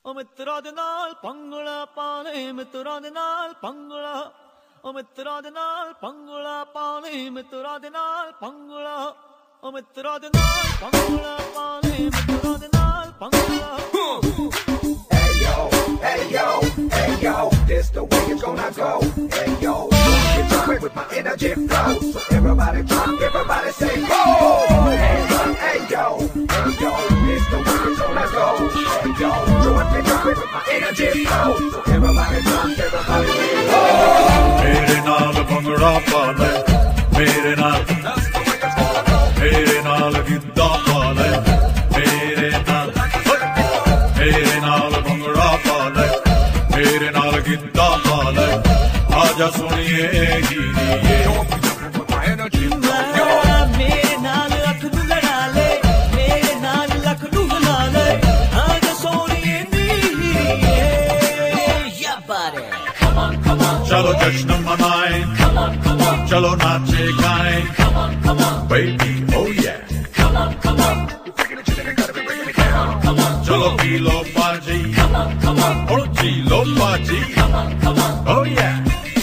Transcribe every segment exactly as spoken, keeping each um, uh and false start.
O mitra de naal pangula paale, mitra de naal pangula. O mitra de naal pangula paale, mitra de naal pangula. O mitra de naal pangula paale, mitra de naal pangula. Hey yo, hey yo, hey yo, this the way it's gonna go. Hey yo, get jumping with my energy flow. So everybody jump, everybody say go. Hey yo, hey yo, hey yo, this the way it's gonna go. Hey yo, jumping, jumping with my energy flow. So everybody jump, everybody say go. मेरे नाल भंगड़ा पाले, मेरे नाल, मेरे नाल गिद्दा पाले, मेरे नाल, मेरे नाल भंगड़ा पाले, मेरे नाल गिद्दा पाले, आजा सुनिए हीरिए। मेरे नाल अख नू लड़ा ले, मेरे नाल लख नू हिला ले, आजा सोनिए हीरिए। या बारे चलो जश्न मनाएं, चलो नाचे गाएं, baby, oh yeah. चलो पी लो बाजी, और जी लो बाजी, oh yeah.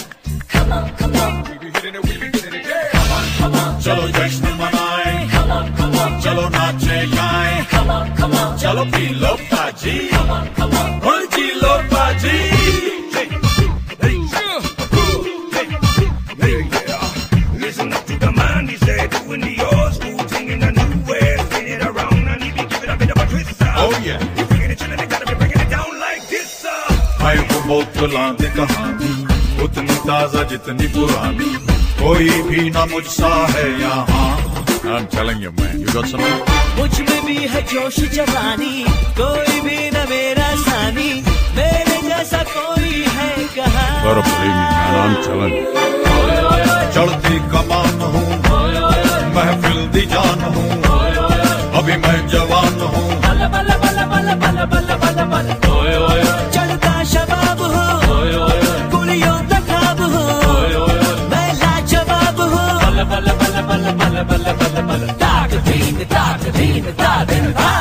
चलो जश्न मनाएं, चलो नाचे गाएं, चलो पी लो बाजी, और जी लो बाजी. Listen up to the man, he said, doing the old school thing in a new way. Spin it around and he be giving a bit of a twist, sir. Oh yeah. You bringing it, chillin', they gotta be bringing it down like this, sir. मैं वो बोतलां दी कहानी उतनी ताजा जितनी पुरानी कोई भी ना मुझसा है यहाँ. I'm telling you man, you got something? मुझ में भी है जोश जवानी, कोई भी न मेरा सानी, मेरे जैसा कोई है कहाँ. Better believe me man, I'm telling you. चढ़ती कमान हूँ, महफिल दी जान हूँ, अभी मैं जवान हूँ. चढ़ता शबाब हो, कुड़ियों का ख्वाब हो, मैं लाजवाब हूँ. ताक दीन ताक दीन ताक दीन धा.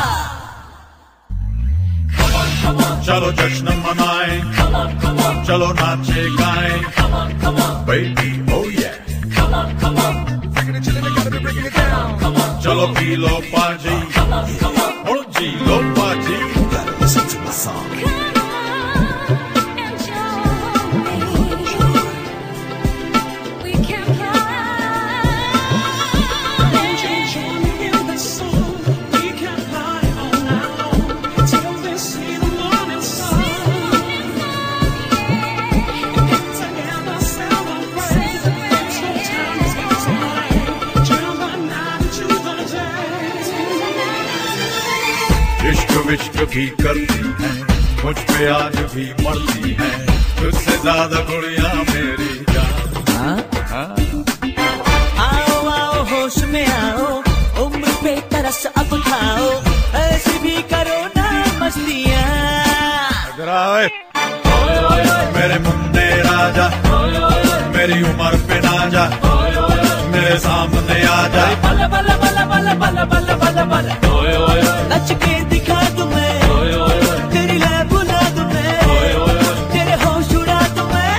चलो जश्न मनाएं, चलो नाचे गाएं, baby, oh yeah. चलो पी लो पाजी, और जी लो पाजी. You gotta listen to my song. इश्क विश्क भी करती है, मुझ पे आज भी मरती है, तुझसे ज्यादा गुड़िया मेरी जान. आओ आओ होश में आओ, उम्र पे तरस अब खाओ, ऐसी भी करो ना मस्तियाँ. मेरे मुंडे राजा, मेरी उम्र पे ना जा, मेरे सामने आ जा. नच के दिखा तुम्हें, तेरी लै बुला तुम्हें, तेरे होश उड़ा तुम्हें.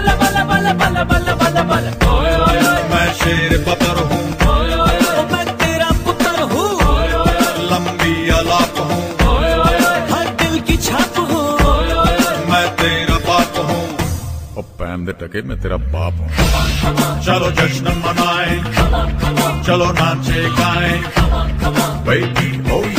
मैं शेर बतर हूँ, मैं तेरा पुत्र हूँ, लंबी अलाप हूँ, हर दिल की छाप हूँ, मैं तेरा बाप हूँ. ओ पैम दे टके मैं तेरा बाप हूँ. चलो जश्न मनाएं, चलो नाचे गाएं, baby, oh yeah.